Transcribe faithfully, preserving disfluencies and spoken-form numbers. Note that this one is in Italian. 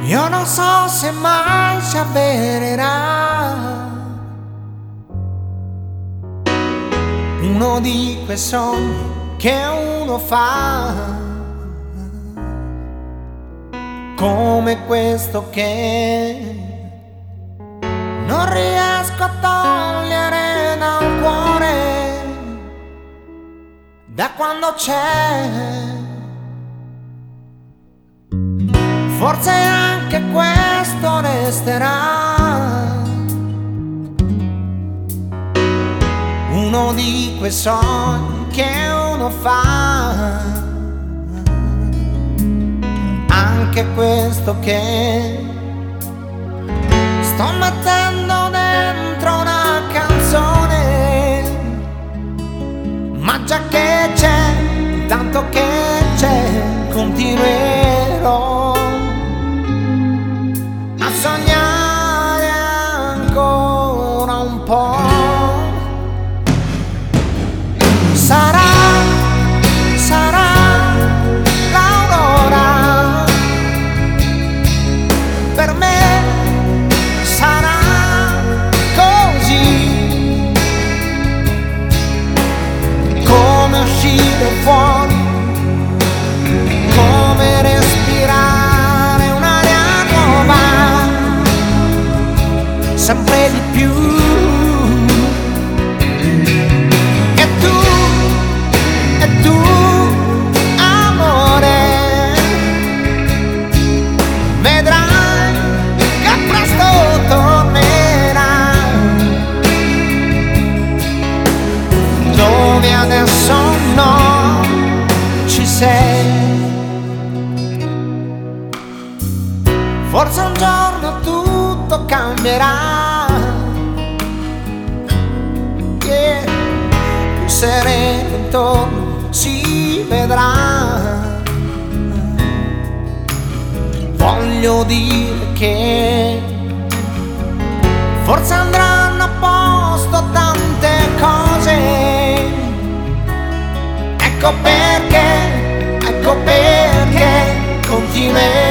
Io non so se mai si avvererà uno di quei sogni che uno fa, come questo che non riesco a togliere dal cuore da quando c'è. Forse anche questo resterà uno di quei sogni che uno fa, anche questo che sto mettendo dentro una canzone, ma già che c'è, tanto che c'è, continuerò a sognare ancora un po'. Sarà, sarà l'aurora, per me sarà così, come uscire fuori, come respirare un'aria nuova, sempre di più. E tu, e tu, amore, vedrai che presto tornerà, dove adesso no ci sei. Forse un giorno tutto cambierà, yeah. Più sereno intorno si vedrà. Voglio dire che forse andranno a posto tante cose. Ecco perché, ecco perché continuerò